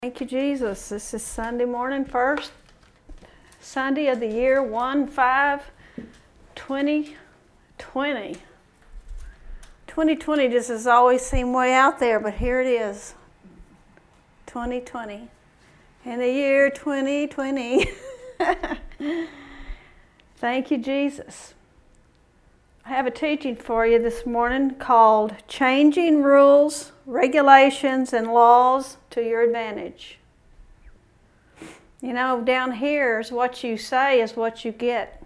Thank you, Jesus. This is Sunday morning, first Sunday of the year, 1/5/2020. 2020 just has always seemed way out there, but here it is, 2020. In the year 2020. Thank you, Jesus. I have a teaching for you this morning called Changing Rules, Regulations, and Laws to Your Advantage. You know, down here is what you say is what you get.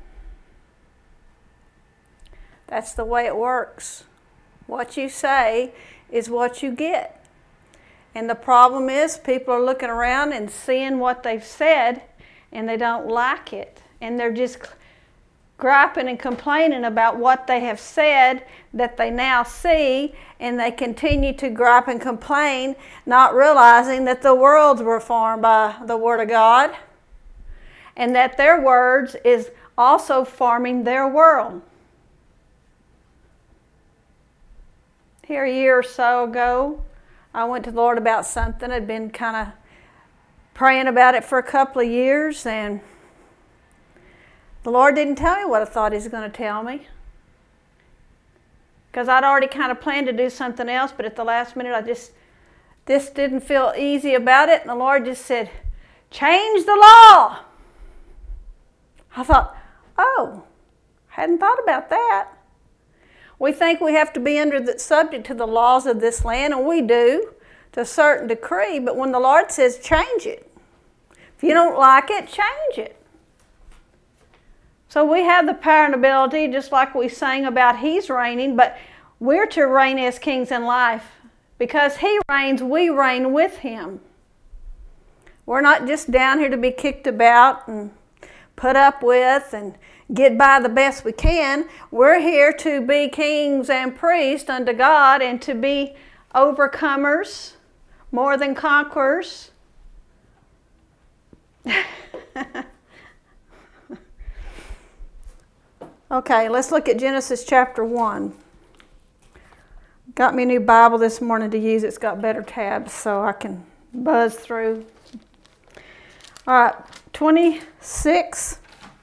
That's the way it works. What you say is what you get. And the problem is people are looking around and seeing what they've said and they don't like it. And they're just griping and complaining about what they have said that they now see, and they continue to gripe and complain, not realizing that the worlds were formed by the Word of God and that their words is also forming their world. Here a year or so ago, I went to the Lord about something. I'd been kind of praying about it for a couple of years, and the Lord didn't tell me what I thought He was going to tell me. Because I'd already kind of planned to do something else, but at the last minute this didn't feel easy about it. And the Lord just said, change the law. I thought, oh, hadn't thought about that. We think we have to be subject to the laws of this land, and we do to a certain degree. But when the Lord says change it, if you don't like it, change it. So we have the power and ability, just like we sang about He's reigning, but we're to reign as kings in life. Because He reigns, we reign with Him. We're not just down here to be kicked about and put up with and get by the best we can. We're here to be kings and priests unto God and to be overcomers, more than conquerors. Okay, let's look at Genesis chapter 1. Got me a new Bible this morning to use. It's got better tabs so I can buzz through. All right, 26.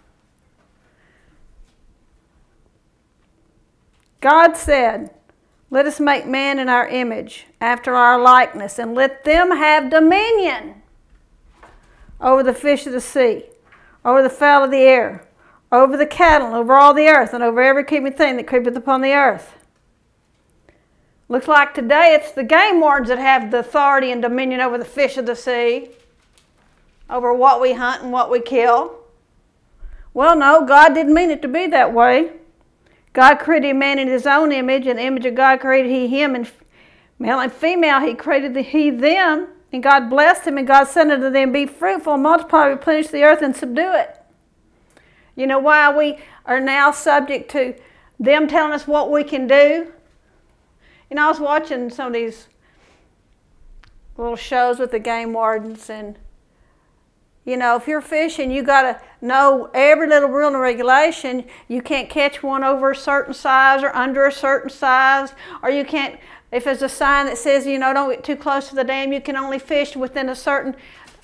God said, let us make man in our image, after our likeness, and let them have dominion over the fish of the sea, over the fowl of the air, over the cattle, and over all the earth, and over every creeping thing that creepeth upon the earth. Looks like today it's the game wardens that have the authority and dominion over the fish of the sea, over what we hunt and what we kill. Well, no, God didn't mean it to be that way. God created man in His own image. In the image of God created He him, and male and female He created He them. And God blessed them, and God said unto them, be fruitful, multiply, replenish the earth, and subdue it. You know why we are now subject to them telling us what we can do? You know, I was watching some of these little shows with the game wardens, and you know, if you're fishing, you got to know every little rule and regulation. You can't catch one over a certain size or under a certain size, or you can't, if there's a sign that says, you know, don't get too close to the dam, you can only fish within a certain,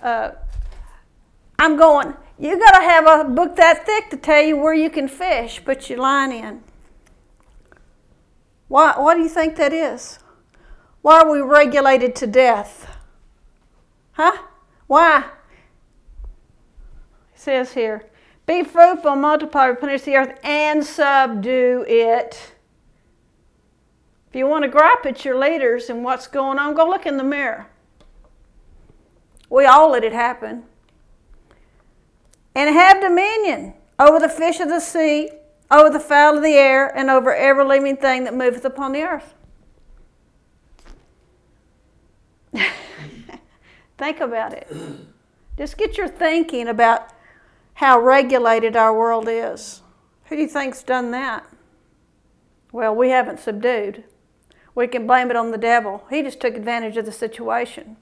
you got to have a book that thick to tell you where you can fish, put your line in. Why do you think that is? Why are we regulated to death? Huh? Why? It says here, be fruitful, multiply, replenish the earth, and subdue it. If you want to gripe at your leaders and what's going on, go look in the mirror. We all let it happen. And have dominion over the fish of the sea, over the fowl of the air, and over every living thing that moveth upon the earth. Think about it. Just get your thinking about how regulated our world is. Who do you think's done that? Well, we haven't subdued. We can blame it on the devil. He just took advantage of the situation.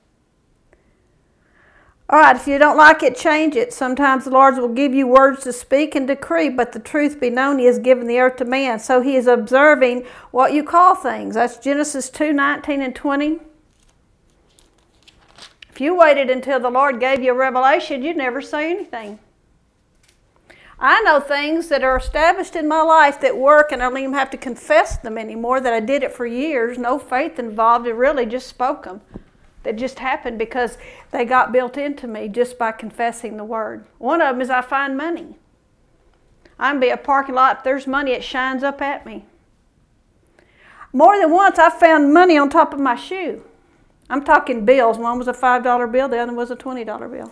All right, if you don't like it, change it. Sometimes the Lord will give you words to speak and decree, but the truth be known, He has given the earth to man. So He is observing what you call things. That's Genesis 2:19 and 20. If you waited until the Lord gave you a revelation, you'd never say anything. I know things that are established in my life that work, and I don't even have to confess them anymore, that I did it for years, no faith involved, and really just spoke them. That just happened because they got built into me just by confessing the word. One of them is I find money. I can be at a parking lot, if there's money, it shines up at me. More than once, I found money on top of my shoe. I'm talking bills. One was a $5 bill, the other was a $20 bill.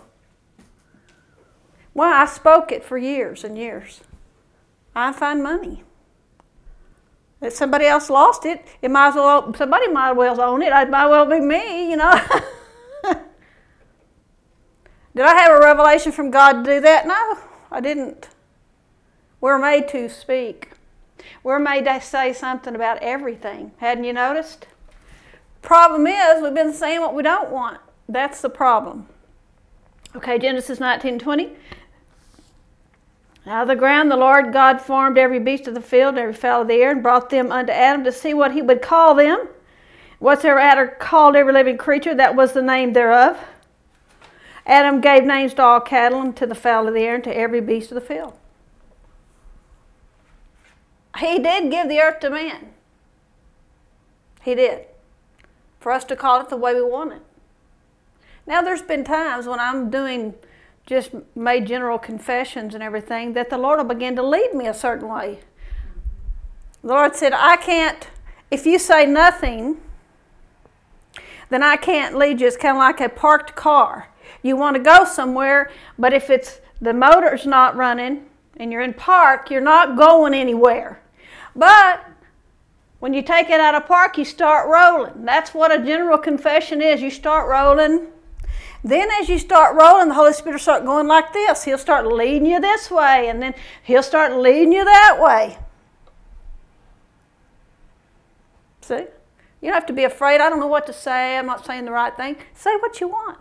Well, I spoke it for years and years. I find money. If somebody else lost it, somebody might as well own it. It might well be me, you know. Did I have a revelation from God to do that? No, I didn't. We're made to speak. We're made to say something about everything. Hadn't you noticed? Problem is, we've been saying what we don't want. That's the problem. Okay, Genesis 19:20. Out of the ground the Lord God formed every beast of the field and every fowl of the air and brought them unto Adam to see what he would call them. Whatsoever Adam called every living creature, that was the name thereof. Adam gave names to all cattle and to the fowl of the air and to every beast of the field. He did give the earth to man. He did. For us to call it the way we want it. Now there's been times when I'm just made general confessions and everything, that the Lord will begin to lead me a certain way. The Lord said, I can't, if you say nothing, then I can't lead you. It's kind of like a parked car. You want to go somewhere, but if the motor's not running and you're in park, you're not going anywhere. But when you take it out of park, you start rolling. That's what a general confession is. You start rolling. Then as you start rolling, the Holy Spirit will start going like this. He'll start leading you this way, and then He'll start leading you that way. See? You don't have to be afraid. I don't know what to say. I'm not saying the right thing. Say what you want.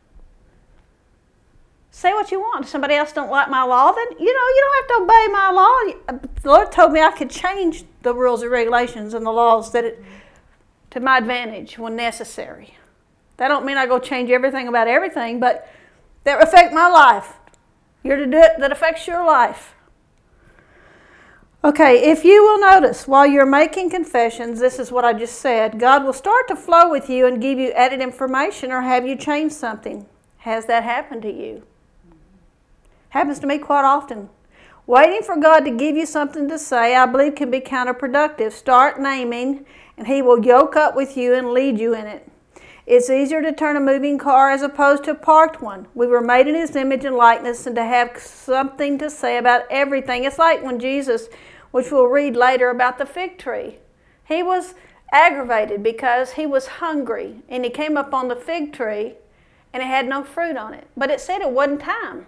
Say what you want. If somebody else don't like my law, then, you don't have to obey my law. The Lord told me I could change the rules and regulations and the laws to my advantage when necessary. That don't mean I go change everything about everything, but that affect my life. You're to do it that affects your life. Okay, if you will notice, while you're making confessions, this is what I just said, God will start to flow with you and give you added information or have you change something. Has that happened to you? Happens to me quite often. Waiting for God to give you something to say, I believe, can be counterproductive. Start naming, and He will yoke up with you and lead you in it. It's easier to turn a moving car as opposed to a parked one. We were made in His image and likeness, and to have something to say about everything. It's like when Jesus, which we'll read later about the fig tree. He was aggravated because he was hungry, and he came up on the fig tree, and it had no fruit on it. But it said it wasn't time.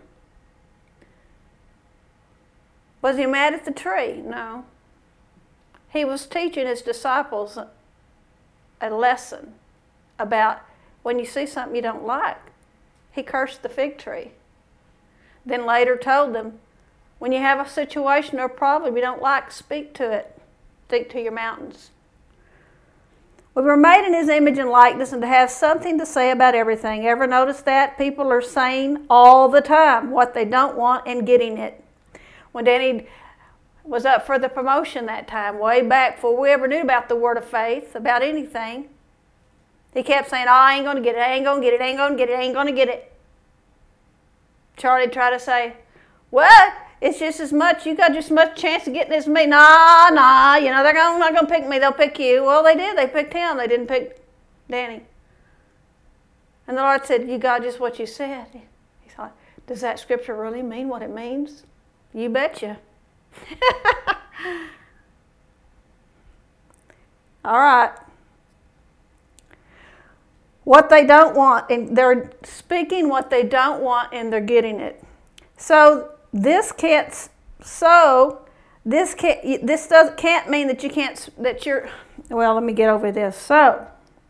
Was he mad at the tree? No. He was teaching his disciples a lesson about when you see something you don't like. He cursed the fig tree. Then later told them, when you have a situation or a problem you don't like, speak to it. Speak to your mountains. We were made in His image and likeness and to have something to say about everything. Ever notice that? People are saying all the time what they don't want and getting it. When Danny was up for the promotion that time, way back before we ever knew about the word of faith, about anything, he kept saying, I ain't going to get it, I ain't going to get it, I ain't going to get it, I ain't going to get it. Charlie tried to say, well, it's just as much, you got just as much chance of getting this as me. Nah, they're not going to pick me, they'll pick you. Well, they did, they picked him, they didn't pick Danny. And the Lord said, you got just what you said. He thought, does that scripture really mean what it means? You betcha. All right. What they don't want, and they're speaking what they don't want, and they're getting it. So this can't mean that you can't, that you're, well, let me get over this. So,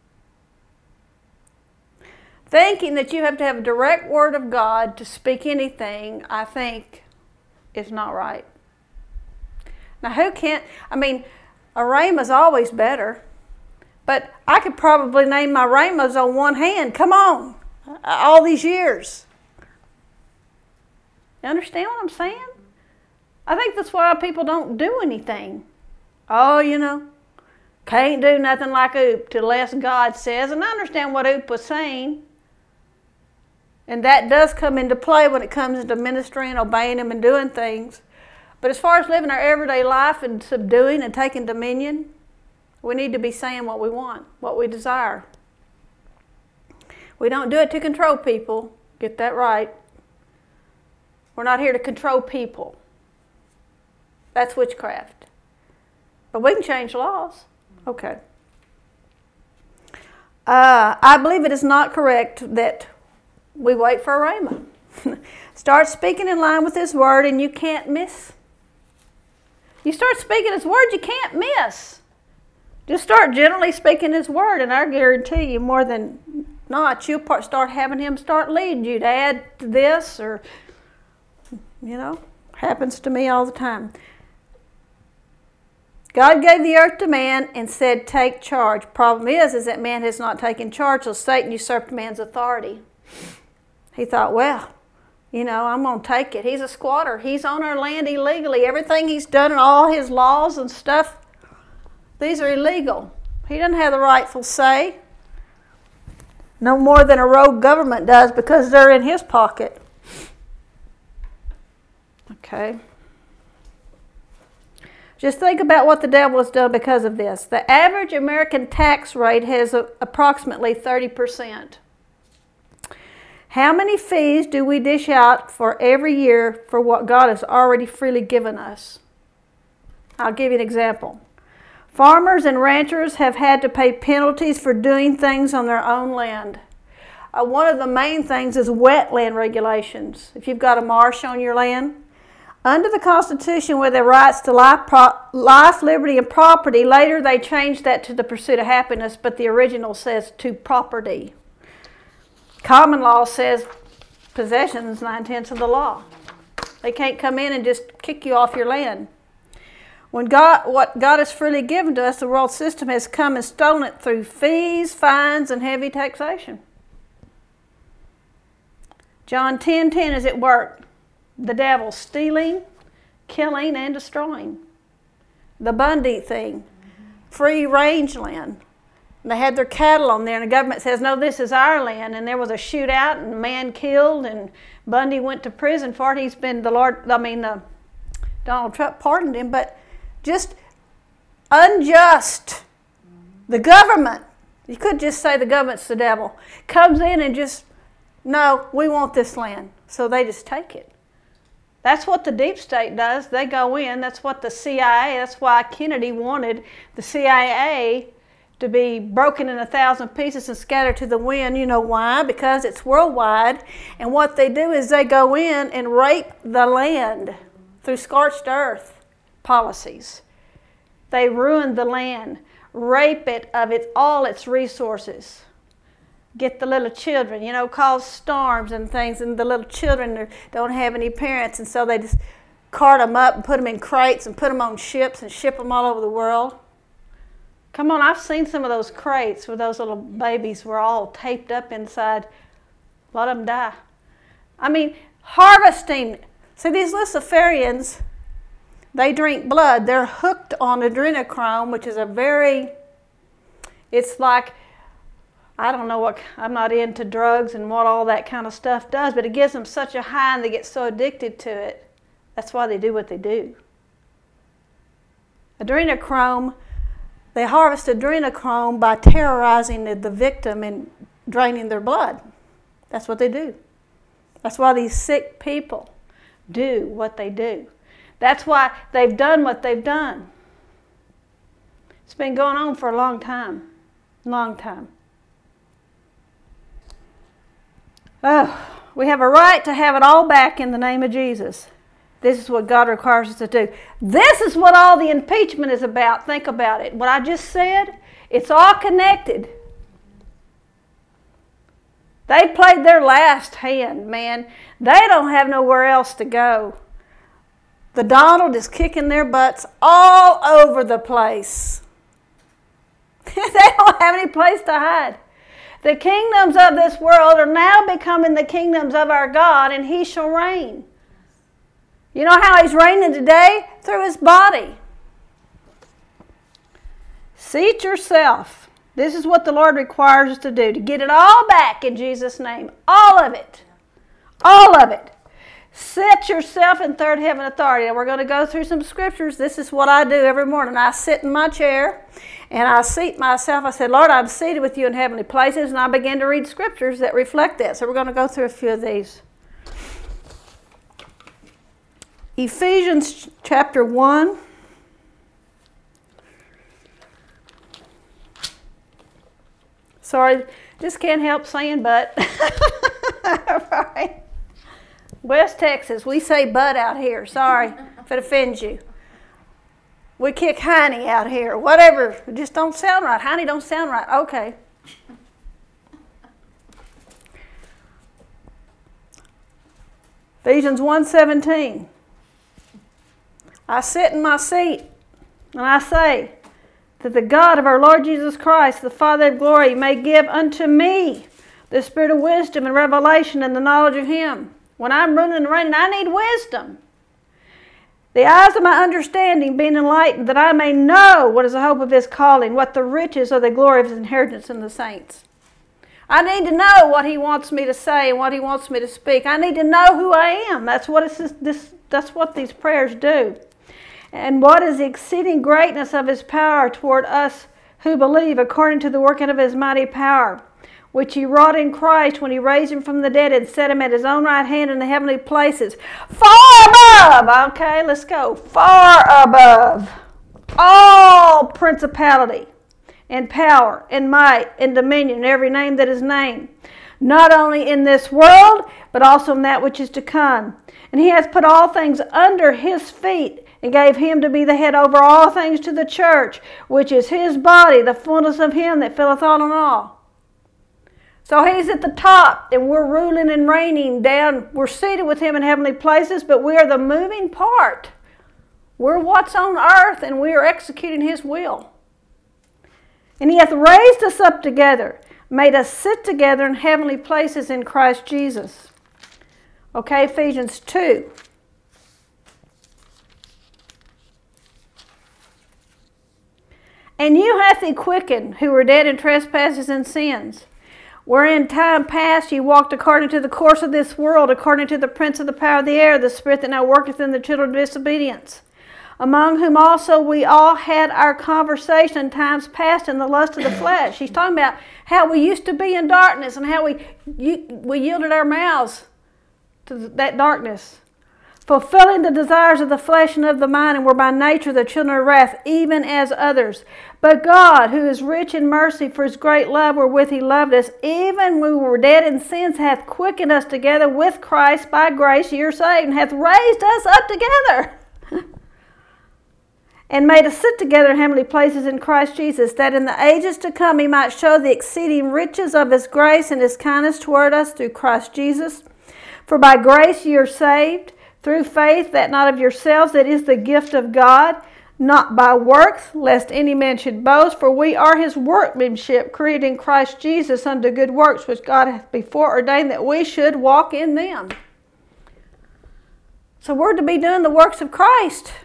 thinking that you have to have a direct word of God to speak anything, I think, is not right. Now, who can't, a rhema's always better, but I could probably name my rhemas on one hand. Come on. all these years. You understand what I'm saying? I think that's why people don't do anything. Oh, can't do nothing like Oop till less God says. And I understand what Oop was saying. And that does come into play when it comes into ministry and obeying Him and doing things. But as far as living our everyday life and subduing and taking dominion, we need to be saying what we want, what we desire. We don't do it to control people. Get that right. We're not here to control people. That's witchcraft. But we can change laws. Okay. I believe it is not correct that we wait for a rhema. Start speaking in line with His Word and you can't miss. You start speaking His Word, you can't miss. Just start generally speaking His Word, and I guarantee you more than not, you'll start having Him start leading you to add to this or, happens to me all the time. God gave the earth to man and said, take charge. Problem is that man has not taken charge, so Satan usurped man's authority. He thought, well, I'm going to take it. He's a squatter. He's on our land illegally. Everything he's done and all his laws and stuff, these are illegal. He doesn't have the rightful say. No more than a rogue government does because they're in his pocket. Okay. Just think about what the devil has done because of this. The average American tax rate has approximately 30%. How many fees do we dish out for every year for what God has already freely given us? I'll give you an example. Farmers and ranchers have had to pay penalties for doing things on their own land. One of the main things is wetland regulations. If you've got a marsh on your land, under the Constitution with the rights to life, liberty, and property, later they changed that to the pursuit of happiness, but the original says to property. Common law says possession is 9/10 of the law. They can't come in and just kick you off your land. What God has freely given to us, the world system has come and stolen it through fees, fines, and heavy taxation. John 10:10 is at work. The devil stealing, killing, and destroying. The Bundy thing, free range land. And they had their cattle on there, and the government says, no, this is our land. And there was a shootout, and a man killed, and Bundy went to prison for it. He's been Donald Trump pardoned him, but just unjust. The government, you could just say the government's the devil, comes in and just, no, we want this land. So they just take it. That's what the deep state does. They go in. That's what the CIA, that's why Kennedy wanted the CIA to be broken in 1,000 pieces and scattered to the wind. You know why? Because it's worldwide. And what they do is they go in and rape the land through scorched earth policies. They ruin the land, rape it of all its resources. Get the little children, cause storms and things, and the little children don't have any parents, and so they just cart them up and put them in crates and put them on ships and ship them all over the world. Come on, I've seen some of those crates where those little babies were all taped up inside. A lot of them die. I mean, harvesting. See, these Luciferians, they drink blood. They're hooked on adrenochrome, which is it's like, I don't know what, I'm not into drugs and what all that kind of stuff does, but it gives them such a high and they get so addicted to it. That's why they do what they do. Adrenochrome, they harvest adrenochrome by terrorizing the victim and draining their blood. That's what they do. That's why these sick people do what they do. That's why they've done what they've done. It's been going on for a long time. Long time. Oh, we have a right to have it all back in the name of Jesus. This is what God requires us to do. This is what all the impeachment is about. Think about it. What I just said, it's all connected. They played their last hand, man. They don't have nowhere else to go. The Donald is kicking their butts all over the place. They don't have any place to hide. The kingdoms of this world are now becoming the kingdoms of our God, and He shall reign. You know how He's reigning today? Through His body. Seat yourself. This is what the Lord requires us to do, to get it all back in Jesus' name. All of it. All of it. Set yourself in third heaven authority. And we're going to go through some scriptures. This is what I do every morning. I sit in my chair and I seat myself. I said, Lord, I'm seated with you in heavenly places. And I begin to read scriptures that reflect that. So we're going to go through a few of these. Ephesians chapter 1. Sorry, just can't help saying but. Right. West Texas, we say but out here. Sorry if it offends you. We kick hiney out here. Whatever. It just don't sound right. Hiney don't sound right. Okay. Ephesians 1:17. I sit in my seat and I say that the God of our Lord Jesus Christ, the Father of glory, may give unto me the spirit of wisdom and revelation and the knowledge of Him. When I'm ruling and reigning, I need wisdom. The eyes of my understanding being enlightened, that I may know what is the hope of His calling, what the riches of the glory of His inheritance in the saints. I need to know what He wants me to say and what He wants me to speak. I need to know who I am. That's what these prayers do. And what is the exceeding greatness of His power toward us who believe, according to the working of His mighty power, which He wrought in Christ when He raised Him from the dead and set Him at His own right hand in the heavenly places, far above, okay, let's go, far above all principality and power and might and dominion and every name that is named, not only in this world, but also in that which is to come. And He has put all things under His feet, and gave Him to be the head over all things to the church, which is His body, the fullness of Him that filleth all in all. So He's at the top, and we're ruling and reigning down. We're seated with Him in heavenly places, but we are the moving part. We're what's on earth, and we are executing His will. And He hath raised us up together, made us sit together in heavenly places in Christ Jesus. Okay, Ephesians 2. And you hath He quickened, who were dead in trespasses and sins, wherein time past ye walked according to the course of this world, according to the prince of the power of the air, the spirit that now worketh in the children of disobedience, among whom also we all had our conversation in times past in the lust of the flesh. He's talking about how we used to be in darkness and how we yielded our mouths to that darkness, fulfilling the desires of the flesh and of the mind, and were by nature the children of wrath, even as others. But God, who is rich in mercy, for His great love wherewith He loved us, even when we were dead in sins, hath quickened us together with Christ. By grace ye are saved, and hath raised us up together, and made us sit together in heavenly places in Christ Jesus, that in the ages to come He might show the exceeding riches of His grace and His kindness toward us through Christ Jesus. For by grace ye are saved, through faith, that not of yourselves, that is the gift of God, not by works, lest any man should boast. For we are His workmanship, created in Christ Jesus unto good works, which God hath before ordained that we should walk in them. So we're to be doing the works of Christ.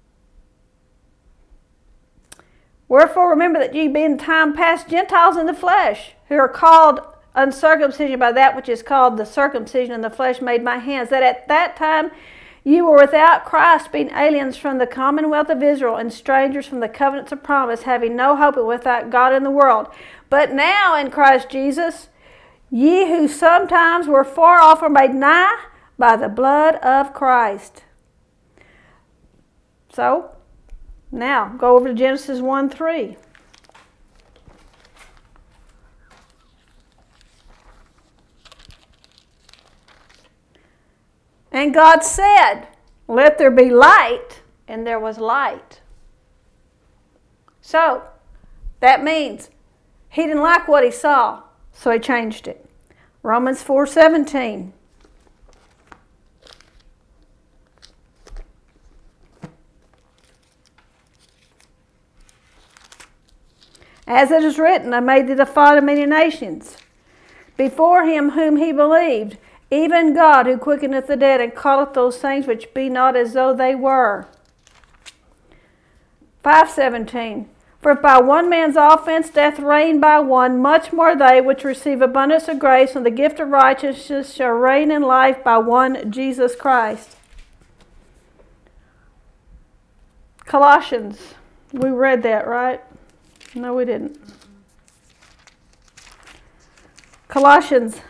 Wherefore remember that ye be in time past Gentiles in the flesh, who are called uncircumcision by that which is called the circumcision in the flesh made by hands, that at that time you were without Christ, being aliens from the commonwealth of Israel and strangers from the covenants of promise, having no hope and without God in the world. But now in Christ Jesus, ye who sometimes were far off are made nigh by the blood of Christ. So, now go over to Genesis 1:3. And God said, let there be light, and there was light. So, that means He didn't like what He saw, so He changed it. Romans 4:17. As it is written, I made thee the father of many nations. before him whom he believed, even God who quickeneth the dead, and calleth those things which be not as though they were. 5:17. For if by one man's offense death reigned by one, much more they which receive abundance of grace and the gift of righteousness shall reign in life by one Jesus Christ. Colossians. We read that, right? No, we didn't. Colossians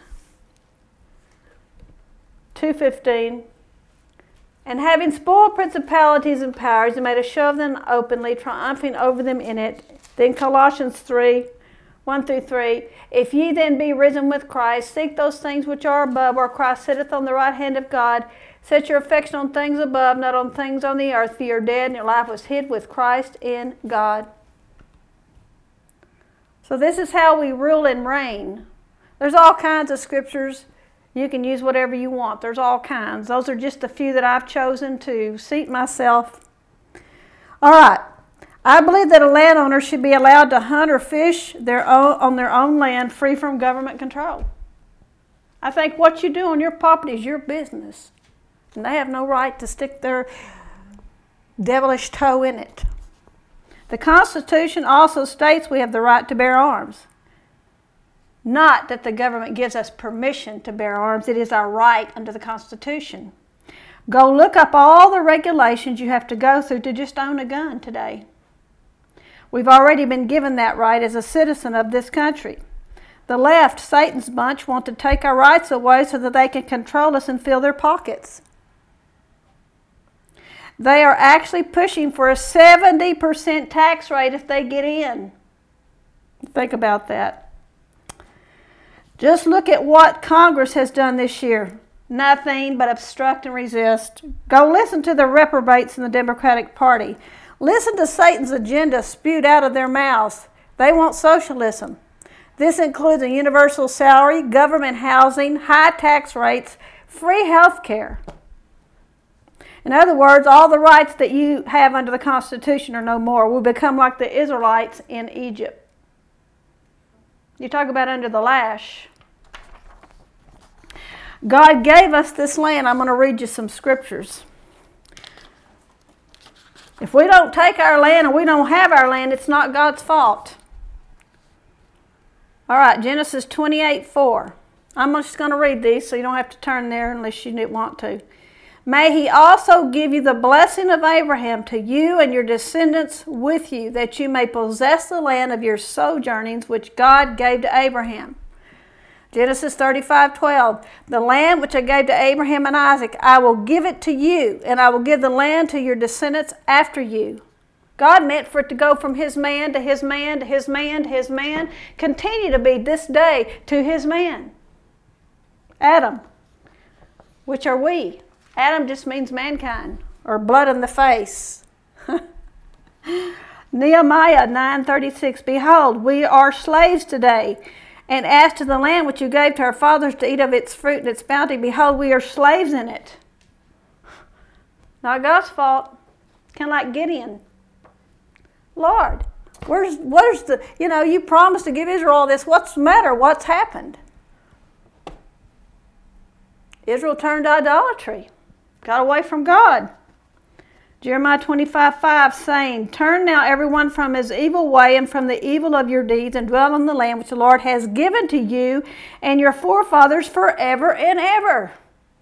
2:15. And having spoiled principalities and powers, he made a show of them openly, triumphing over them in it. Then Colossians 3:1-3. If ye then be risen with Christ, seek those things which are above, where Christ sitteth on the right hand of God. Set your affection on things above, not on things on the earth, for you are dead, and your life was hid with Christ in God. So this is how we rule and reign. There's all kinds of scriptures. You can use whatever you want. There's all kinds. Those are just a few that I've chosen to seat myself. All right. I believe that a landowner should be allowed to hunt or fish on their own land, free from government control. I think what you do on your property is your business. And they have no right to stick their devilish toe in it. The Constitution also states we have the right to bear arms. Not that the government gives us permission to bear arms. It is our right under the Constitution. Go look up all the regulations you have to go through to just own a gun today. We've already been given that right as a citizen of this country. The left, Satan's bunch, want to take our rights away so that they can control us and fill their pockets. They are actually pushing for a 70% tax rate if they get in. Think about that. Just look at what Congress has done this year. Nothing but obstruct and resist. Go listen to the reprobates in the Democratic Party. Listen to Satan's agenda spewed out of their mouths. They want socialism. This includes a universal salary, government housing, high tax rates, free health care. In other words, all the rights that you have under the Constitution are no more. We'll become like the Israelites in Egypt. You talk about under the lash. God gave us this land. I'm going to read you some scriptures. If we don't take our land and we don't have our land, it's not God's fault. All right, Genesis 28:4. I'm just going to read these so you don't have to turn there unless you didn't want to. May he also give you the blessing of Abraham to you and your descendants with you, that you may possess the land of your sojournings which God gave to Abraham. Genesis 35:12. The land which I gave to Abraham and Isaac, I will give it to you, and I will give the land to your descendants after you. God meant for it to go from his man to his man to his man to his man, continue to be this day to his man. Adam, which are we? Adam just means mankind, or blood in the face. Nehemiah 9:36. Behold, we are slaves today. And as to the land which you gave to our fathers to eat of its fruit and its bounty, behold, we are slaves in it. Not God's fault. Kind of like Gideon. Lord, where's the, you promised to give Israel all this. What's the matter? What's happened? Israel turned to idolatry. Got away from God. Jeremiah 25:5 saying, turn now everyone from his evil way and from the evil of your deeds, and dwell in the land which the Lord has given to you and your forefathers forever and ever.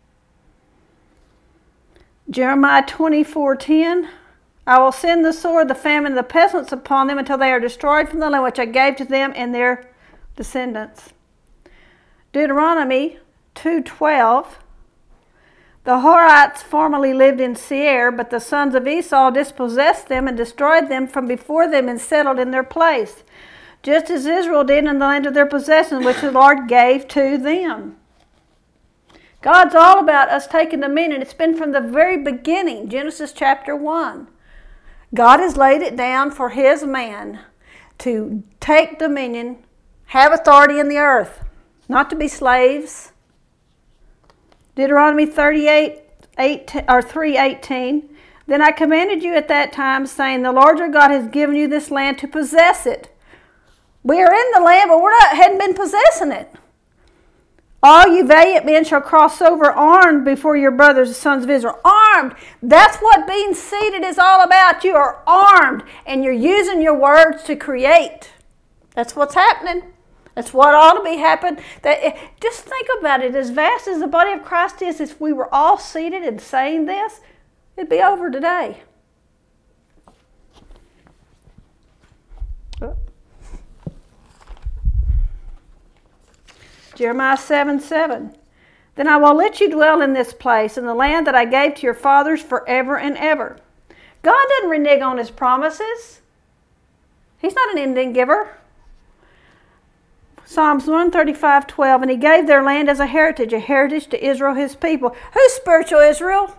Jeremiah 24:10, I will send the sword, the famine, and the pestilence upon them until they are destroyed from the land which I gave to them and their descendants. Deuteronomy 2:12, the Horites formerly lived in Seir, but the sons of Esau dispossessed them and destroyed them from before them and settled in their place, just as Israel did in the land of their possession, which the Lord gave to them. God's all about us taking dominion. It's been from the very beginning, Genesis chapter 1. God has laid it down for his man to take dominion, have authority in the earth, not to be slaves. Deuteronomy 3:18. Then I commanded you at that time, saying, the Lord your God has given you this land to possess it. We are in the land, but hadn't been possessing it. All you valiant men shall cross over armed before your brothers, the sons of Israel. Armed. That's what being seated is all about. You are armed, and you're using your words to create. That's what's happening. That's what ought to be happening. Just think about it. As vast as the body of Christ is, if we were all seated and saying this, it'd be over today. Jeremiah 7:7. Then I will let you dwell in this place, in the land that I gave to your fathers forever and ever. God doesn't renege on his promises. He's not an ending giver. Psalms 135:12. And he gave their land as a heritage to Israel, his people. Who's spiritual Israel?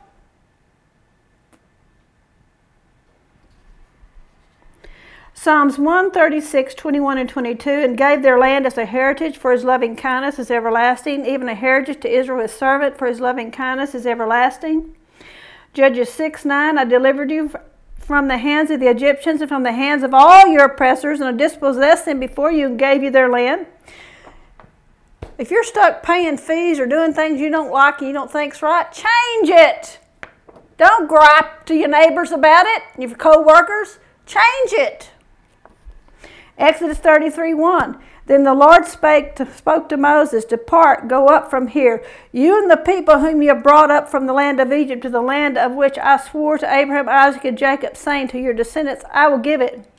Psalms 136:21 and 22, and gave their land as a heritage, for his loving kindness is everlasting, even a heritage to Israel his servant, for his loving kindness is everlasting. Judges 6:9, I delivered you from the hands of the Egyptians and from the hands of all your oppressors, and I dispossessed them before you and gave you their land. If you're stuck paying fees or doing things you don't like and you don't think's right, change it. Don't gripe to your neighbors about it, your co-workers. Change it. Exodus 33:1. Then the Lord spoke to Moses, depart, go up from here, you and the people whom you have brought up from the land of Egypt to the land of which I swore to Abraham, Isaac, and Jacob, saying, to your descendants I will give it.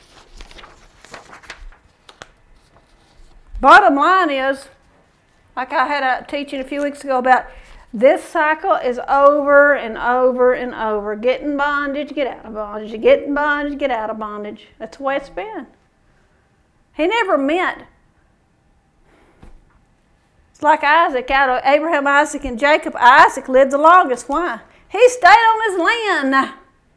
Bottom line is, like I had a teaching a few weeks ago about, this cycle is over and over and over. Get in bondage, get out of bondage. Get in bondage, get out of bondage. That's the way it's been. He never meant. It's like Isaac, out of Abraham, Isaac, and Jacob. Isaac lived the longest. Why? He stayed on his land.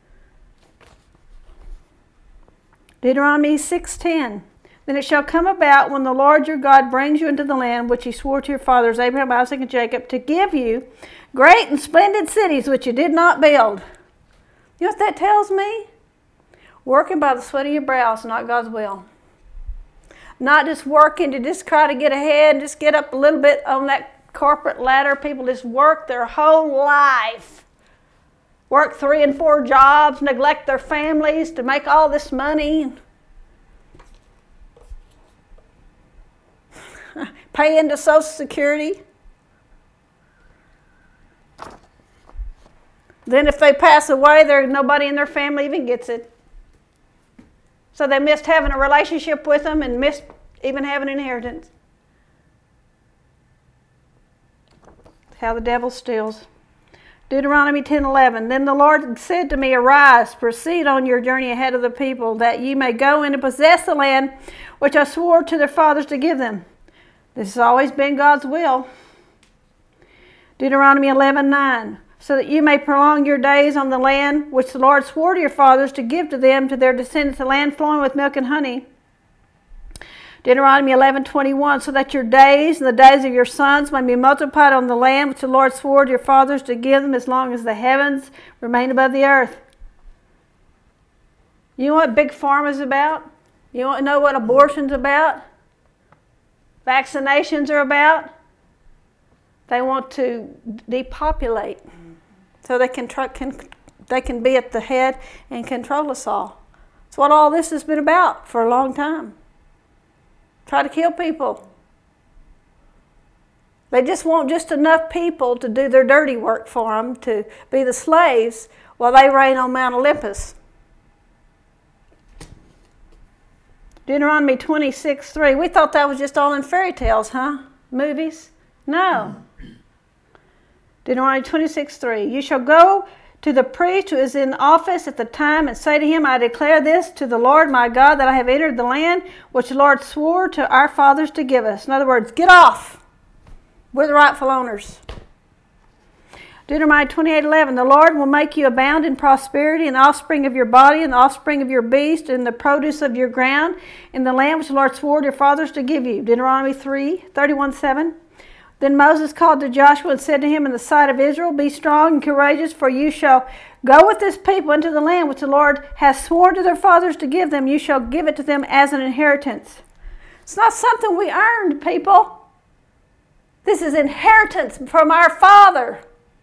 Deuteronomy 6:10. Then it shall come about when the Lord your God brings you into the land which he swore to your fathers, Abraham, Isaac, and Jacob, to give you great and splendid cities which you did not build. You know what that tells me? Working by the sweat of your brow is not God's will. Not just working to just try to get ahead, just get up a little bit on that corporate ladder. People just work their whole life. Work 3 and 4 jobs, neglect their families to make all this money. Pay into Social Security. Then if they pass away, nobody in their family even gets it. So they missed having a relationship with them and missed even having an inheritance. How the devil steals. Deuteronomy 10:11. Then the Lord said to me, arise, proceed on your journey ahead of the people, that ye may go in and possess the land which I swore to their fathers to give them. This has always been God's will. Deuteronomy 11:9. So that you may prolong your days on the land which the Lord swore to your fathers to give to them, to their descendants, a land flowing with milk and honey. Deuteronomy 11:21. So that your days and the days of your sons may be multiplied on the land which the Lord swore to your fathers to give them, as long as the heavens remain above the earth. You know what Big Pharma is about? You want to know what abortion's about? Vaccinations are about? They want to depopulate so they can be at the head and control us all. That's what all this has been about for a long time. Try to kill people. They just want just enough people to do their dirty work for them, to be the slaves while they reign on Mount Olympus. Deuteronomy 26:3. We thought that was just all in fairy tales, huh? Movies? No. Deuteronomy 26:3. You shall go to the priest who is in office at the time and say to him, I declare this to the Lord my God, that I have entered the land which the Lord swore to our fathers to give us. In other words, get off. We're the rightful owners. Deuteronomy 28:11. The Lord will make you abound in prosperity, in the offspring of your body, in the offspring of your beast, in the produce of your ground, in the land which the Lord swore to your fathers to give you. Deuteronomy 31:7. Then Moses called to Joshua and said to him in the sight of Israel, be strong and courageous, for you shall go with this people into the land which the Lord has sworn to their fathers to give them. You shall give it to them as an inheritance. It's not something we earned, people. This is inheritance from our Father.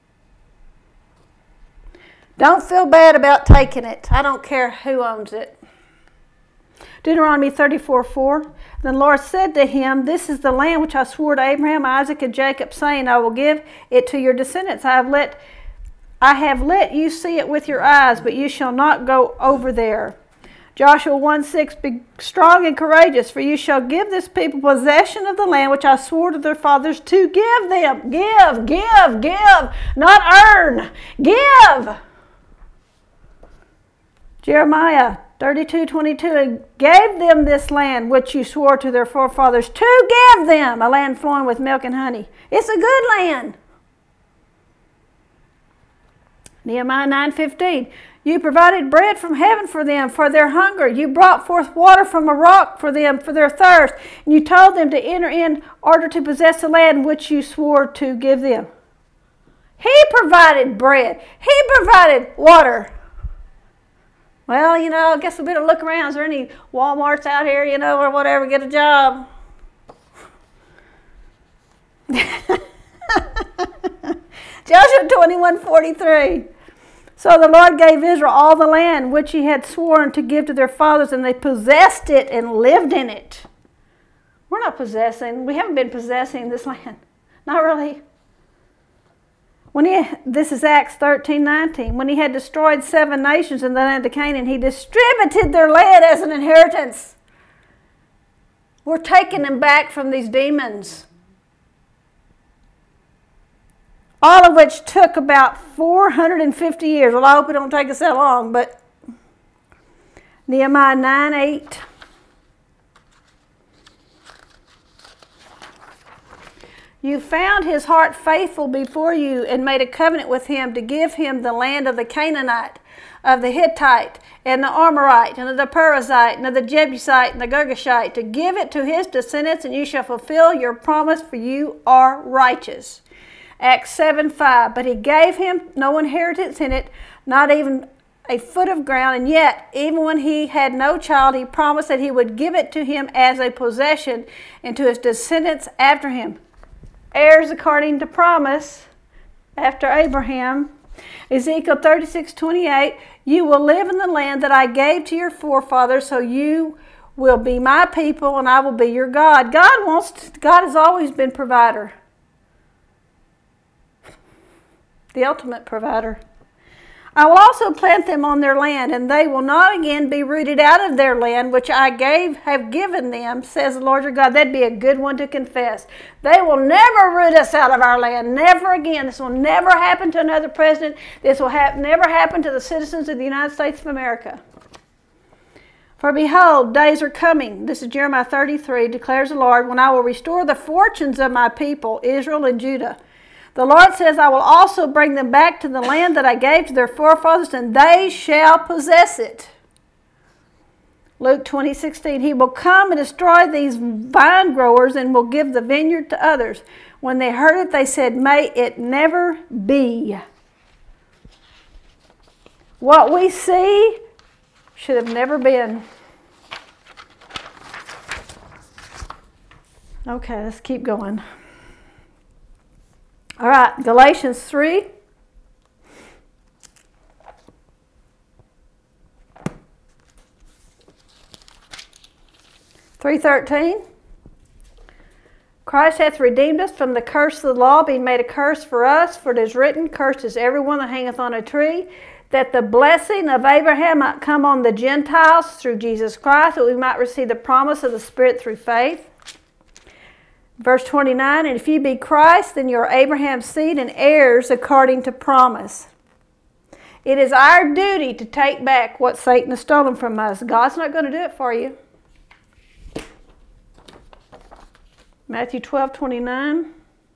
Don't feel bad about taking it. I don't care who owns it. Deuteronomy 34:4. The Lord said to him, this is the land which I swore to Abraham, Isaac, and Jacob, saying, I will give it to your descendants. I have let you see it with your eyes, but you shall not go over there. Joshua 1:6. Be strong and courageous, for you shall give this people possession of the land which I swore to their fathers to give them. Give, not earn. Give. Jeremiah 32:22, and gave them this land which you swore to their forefathers to give them, a land flowing with milk and honey. It's a good land. Nehemiah 9:15, you provided bread from heaven for them for their hunger. You brought forth water from a rock for them for their thirst. And you told them to enter in order to possess the land which you swore to give them. He provided bread. He provided water. Well, I guess we better look around. Is there any Walmarts out here, or whatever, get a job? Joshua 21:43. So the Lord gave Israel all the land which he had sworn to give to their fathers, and they possessed it and lived in it. We haven't been possessing this land. Not really. This is Acts 13:19. When he had destroyed 7 nations in the land of Canaan, he distributed their land as an inheritance. We're taking them back from these demons. All of which took about 450 years. Well, I hope it don't take us that long, but Nehemiah 9:8. You found his heart faithful before you and made a covenant with him to give him the land of the Canaanite, of the Hittite, and the Amorite, and of the Perizzite, and of the Jebusite, and the Girgashite, to give it to his descendants, and you shall fulfill your promise, for you are righteous. Acts 7:5. But he gave him no inheritance in it, not even a foot of ground, and yet, even when he had no child, he promised that he would give it to him as a possession and to his descendants after him. Heirs according to promise after Abraham. Ezekiel 36:28, you will live in the land that I gave to your forefathers, so you will be my people and I will be your God. God has always been provider. The ultimate provider. I will also plant them on their land, and they will not again be rooted out of their land, which I have given them, says the Lord your God. That'd be a good one to confess. They will never root us out of our land. Never again. This will never happen to another president. This will never happen to the citizens of the United States of America. For behold, days are coming. This is Jeremiah 33, declares the Lord, when I will restore the fortunes of my people, Israel and Judah. The Lord says, I will also bring them back to the land that I gave to their forefathers, and they shall possess it. Luke 20:16, he will come and destroy these vine growers and will give the vineyard to others. When they heard it, they said, may it never be. What we see should have never been. Okay, let's keep going. All right, Galatians 3. Christ hath redeemed us from the curse of the law, being made a curse for us, for it is written, cursed is everyone that hangeth on a tree, that the blessing of Abraham might come on the Gentiles through Jesus Christ, that we might receive the promise of the Spirit through faith. Verse 29, and if ye be Christ, then you are Abraham's seed and heirs according to promise. It is our duty to take back what Satan has stolen from us. God's not going to do it for you. Matthew 12:29.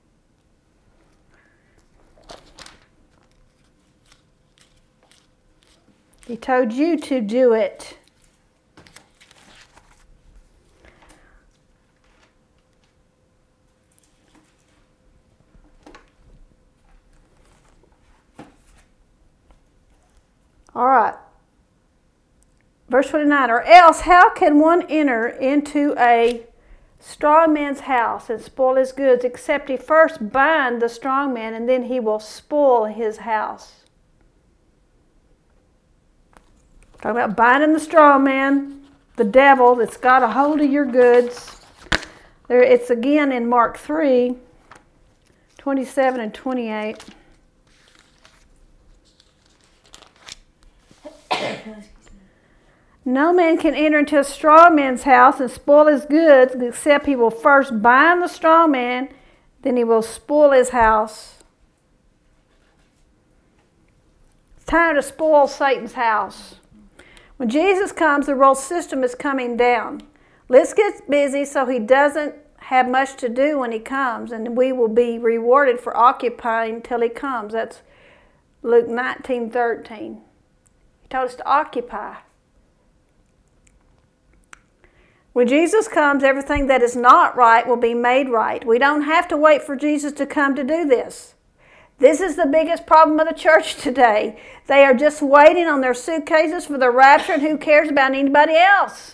He told you to do it. All right. Verse 29, or else how can one enter into a strong man's house and spoil his goods, except he first bind the strong man, and then he will spoil his house. Talking about binding the strong man, the devil that's got a hold of your goods. There, it's again in Mark 3, 27 and 28. No man can enter into a strong man's house and spoil his goods, except he will first bind the strong man, then he will spoil his house. It's time to spoil Satan's house. When Jesus comes, the world system is coming down. Let's get busy so he doesn't have much to do when he comes, and we will be rewarded for occupying till he comes. That's Luke 19:13. He told us to occupy. When Jesus comes, everything that is not right will be made right. We don't have to wait for Jesus to come to do this. This is the biggest problem of the church today. They are just waiting on their suitcases for the rapture, and who cares about anybody else?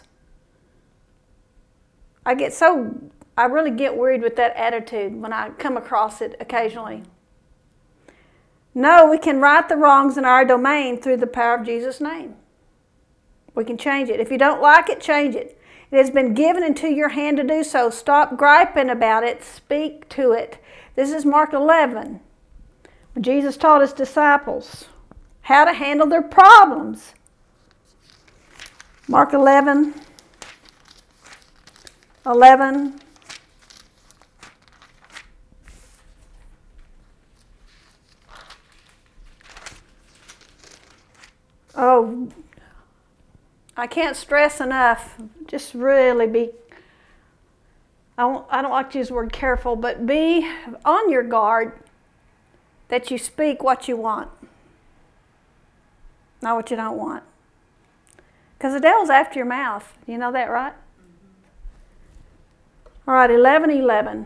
I really get worried with that attitude when I come across it occasionally. No, we can right the wrongs in our domain through the power of Jesus' name. We can change it. If you don't like it, change it. It has been given into your hand to do so. Stop griping about it. Speak to it. This is Mark 11. When Jesus taught his disciples how to handle their problems. Mark 11. Oh, I can't stress enough. Just really be, I don't like to use the word careful, but be on your guard that you speak what you want, not what you don't want. Because the devil's after your mouth. You know that, right? All right, 11:11.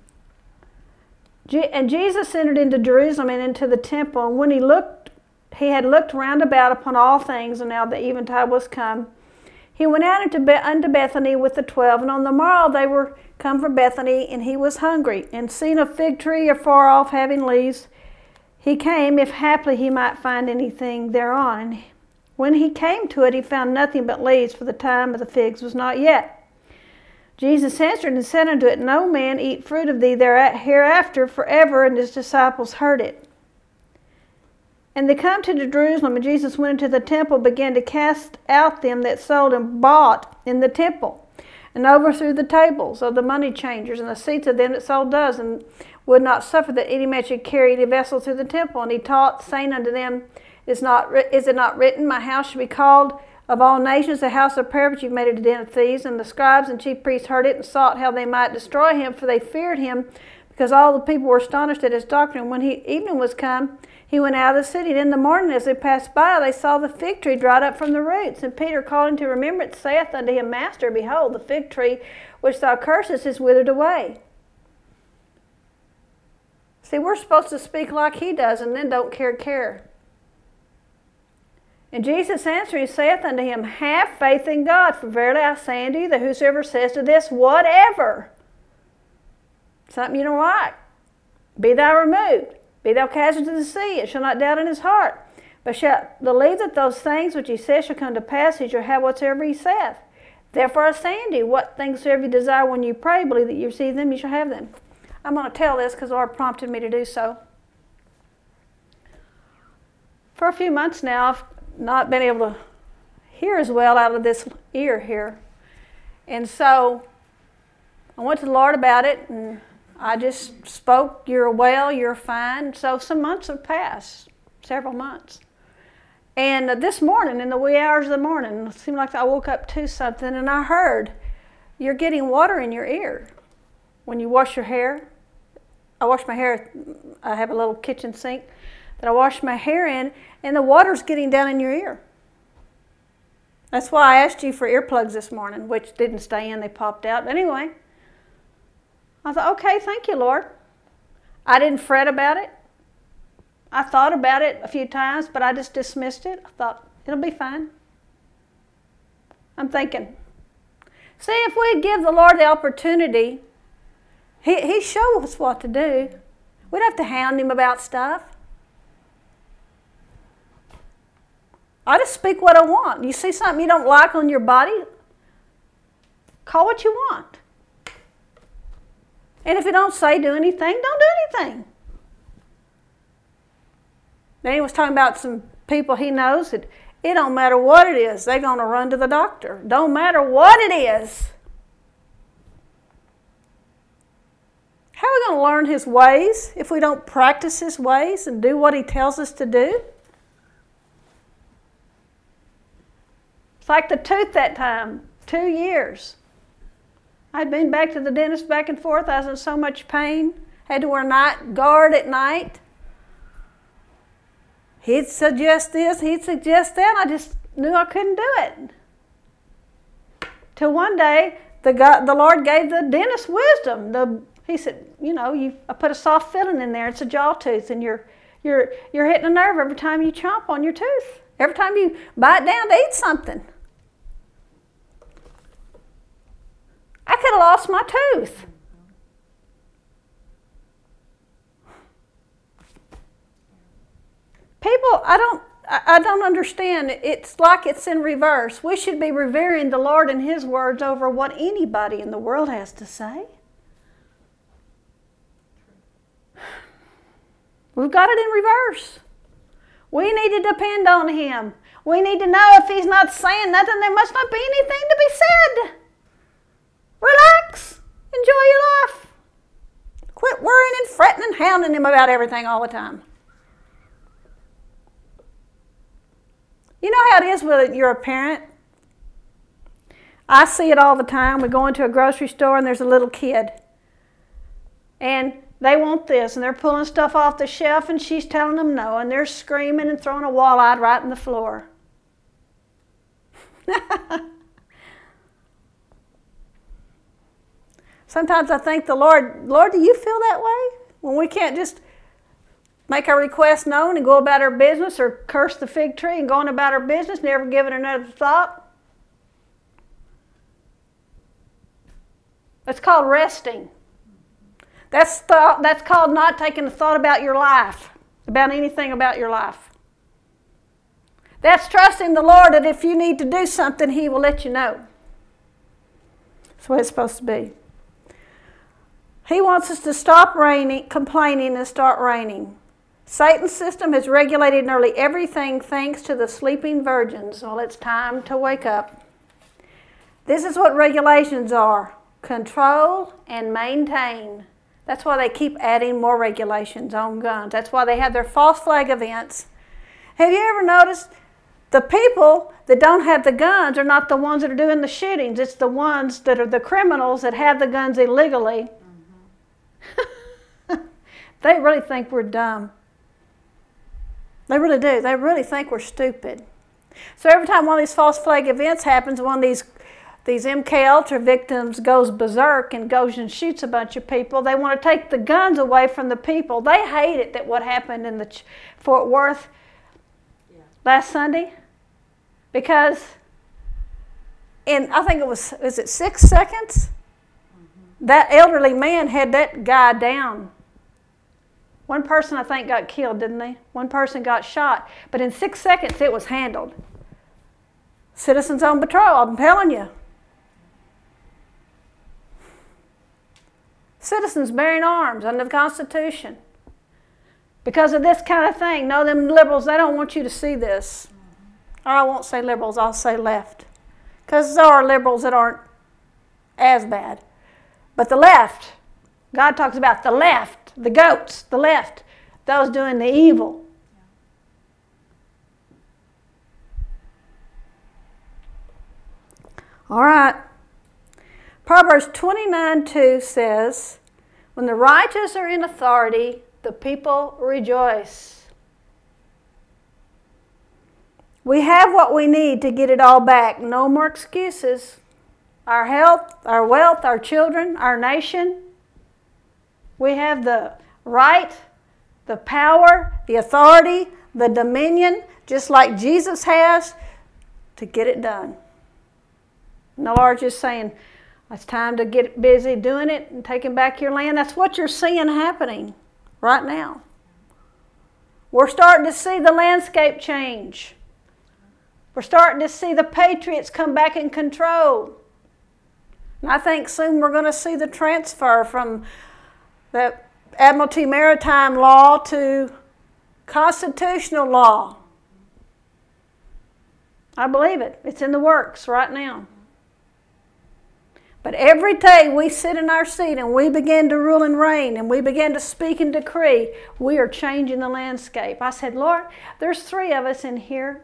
And Jesus entered into Jerusalem and into the temple, and when he had looked round about upon all things, and now the eventide was come. He went out unto Bethany with the 12, and on the morrow they were come from Bethany, and he was hungry. And seeing a fig tree afar off having leaves, he came, if haply he might find anything thereon. And when he came to it, he found nothing but leaves, for the time of the figs was not yet. Jesus answered and said unto it, No man eat fruit of thee hereafter forever. And his disciples heard it. And they come to Jerusalem, and Jesus went into the temple, began to cast out them that sold and bought in the temple, and overthrew the tables of the money changers, and the seats of them that sold doves, and would not suffer that any man should carry any vessel through the temple. And he taught, saying unto them, Is it not written, My house shall be called of all nations a house of prayer, but you've made it a den of thieves? And the scribes and chief priests heard it, and sought how they might destroy him, for they feared him, because all the people were astonished at his doctrine. When evening was come, he went out of the city, and in the morning as they passed by, they saw the fig tree dried up from the roots. And Peter, calling to remembrance, saith unto him, Master, behold, the fig tree which thou cursest is withered away. See, we're supposed to speak like he does, and then don't care. And Jesus answering saith unto him, Have faith in God, for verily I say unto you, that whosoever says to this, whatever, something you don't like, be thou removed, be thou cast into the sea, it shall not doubt in his heart, but shall believe that those things which he saith shall come to pass, he shall have whatsoever he saith. Therefore I say unto you, what things soever you desire when you pray, believe that you receive them, you shall have them. I'm going to tell this because the Lord prompted me to do so. For a few months now, I've not been able to hear as well out of this ear here. And so I went to the Lord about it, and I just spoke, you're well, you're fine. So some months have passed, several months. And this morning, in the wee hours of the morning, it seemed like I woke up to something, and I heard, you're getting water in your ear. When you wash your hair, I wash my hair, I have a little kitchen sink that I wash my hair in, and the water's getting down in your ear. That's why I asked you for earplugs this morning, which didn't stay in, they popped out. But anyway, I thought, okay, thank you, Lord. I didn't fret about it. I thought about it a few times, but I just dismissed it. I thought, it'll be fine. I'm thinking, See, if we give the Lord the opportunity, He shows us what to do. We don't have to hound Him about stuff. I just speak what I want. You see something you don't like on your body, call what you want. And if you don't say do anything, don't do anything. Then he was talking about some people he knows that it don't matter what it is, they're going to run to the doctor. Don't matter what it is. How are we going to learn His ways if we don't practice His ways and do what He tells us to do? It's like the tooth that time, 2 years. I'd been back to the dentist back and forth. I was in so much pain. Had to wear night guard at night. He'd suggest this, he'd suggest that. I just knew I couldn't do it. Till one day, the Lord gave the dentist wisdom. He said, I put a soft filling in there. It's a jaw tooth, and you're hitting a nerve every time you chomp on your tooth. Every time you bite down to eat something. I could have lost my tooth. People, I don't understand. It's like it's in reverse. We should be revering the Lord and His words over what anybody in the world has to say. We've got it in reverse. We need to depend on Him. We need to know if He's not saying nothing, there must not be anything to be said. Relax. Enjoy your life. Quit worrying and fretting and hounding Him about everything all the time. You know how it is when you're a parent? I see it all the time. We go into a grocery store and there's a little kid. And they want this, and they're pulling stuff off the shelf, and she's telling them no, and they're screaming and throwing a walleye right in the floor. Sometimes I think the Lord, do you feel that way? When we can't just make our request known and go about our business, or curse the fig tree and go on about our business, never give it another thought? That's called resting. That's called not taking a thought about your life, about anything about your life. That's trusting the Lord that if you need to do something, He will let you know. That's what it's supposed to be. He wants us to stop complaining and start reigning. Satan's system has regulated nearly everything thanks to the sleeping virgins. Well, it's time to wake up. This is what regulations are: control and maintain. That's why they keep adding more regulations on guns. That's why they have their false flag events. Have you ever noticed the people that don't have the guns are not the ones that are doing the shootings? It's the ones that are the criminals that have the guns illegally. Mm-hmm. They really think we're dumb. They really do. They really think we're stupid. So every time one of these false flag events happens, one of these MK Ultra victims goes berserk and goes and shoots a bunch of people, they want to take the guns away from the people. They hate it that what happened in the Fort Worth last Sunday, because in, I think it was it 6 seconds? Mm-hmm. That elderly man had that guy down. One person, I think, got killed, didn't they? One person got shot. But in 6 seconds, it was handled. Citizens on patrol, I'm telling you. Citizens bearing arms under the Constitution. Because of this kind of thing. No, them liberals, they don't want you to see this. Or I won't say liberals, I'll say left. Because there are liberals that aren't as bad. But the left, God talks about the left, the goats, the left, those doing the evil. All right. Proverbs 29:2 says, when the righteous are in authority, the people rejoice. We have what we need to get it all back. No more excuses. Our health, our wealth, our children, our nation. We have the right, the power, the authority, the dominion, just like Jesus has, to get it done. And the Lord's just saying, it's time to get busy doing it and taking back your land. That's what you're seeing happening right now. We're starting to see the landscape change. We're starting to see the patriots come back in control. And I think soon we're going to see the transfer from the Admiralty Maritime Law to constitutional law. I believe it. It's in the works right now. But every day we sit in our seat and we begin to rule and reign and we begin to speak and decree, we are changing the landscape. I said, Lord, there's 3 of us in here.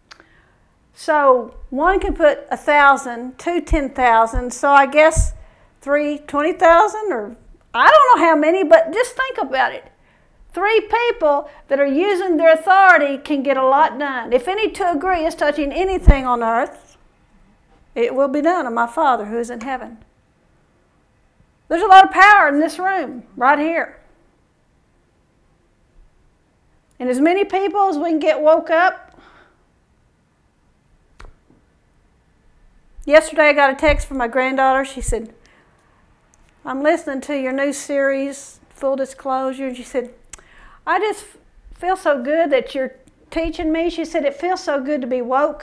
So one can put 1,000, 2 10,000, so I guess 3 20,000, or I don't know how many, but just think about it. 3 people that are using their authority can get a lot done. If any 2 agree is touching anything on earth, it will be done of my Father who is in heaven. There's a lot of power in this room, right here. And as many people as we can get woke up. Yesterday I got a text from my granddaughter. She said, I'm listening to your new series, Full Disclosure. And she said, I just feel so good that you're teaching me. She said, it feels so good to be woke.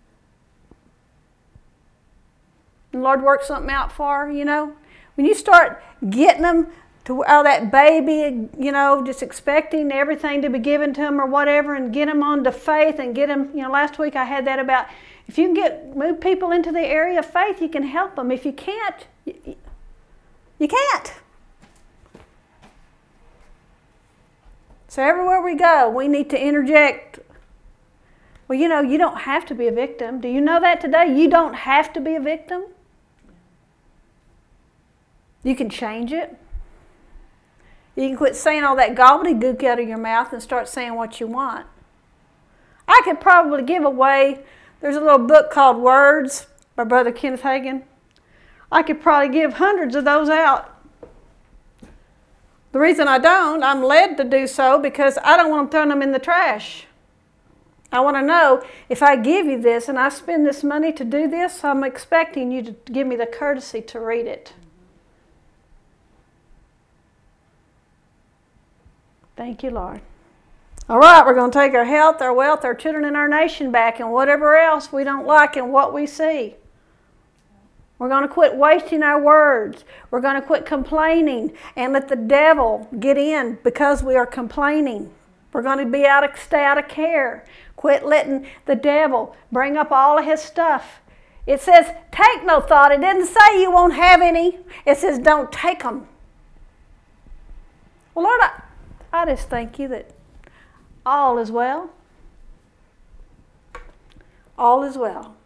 And the Lord worked something out for her, you know. When you start getting them to that baby, you know, just expecting everything to be given to them or whatever, and get them on to faith and get them, you know, last week I had that about, if you can move people into the area of faith, you can help them. If you can't, you can't. So everywhere we go, we need to interject. Well, you know, you don't have to be a victim. Do you know that today? You don't have to be a victim. You can change it. You can quit saying all that gobbledygook out of your mouth and start saying what you want. I could probably give away, there's a little book called Words by Brother Kenneth Hagin. I could probably give hundreds of those out. The reason I don't, I'm led to do so because I don't want them throwing them in the trash. I want to know, if I give you this and I spend this money to do this, I'm expecting you to give me the courtesy to read it. Thank you, Lord. All right, we're going to take our health, our wealth, our children, and our nation back, and whatever else we don't like in what we see. We're going to quit wasting our words. We're going to quit complaining and let the devil get in because we are complaining. We're going to stay out of care. Quit letting the devil bring up all of his stuff. It says, take no thought. It didn't say you won't have any. It says, don't take them. Well, Lord, I just thank you that all is well. All is well.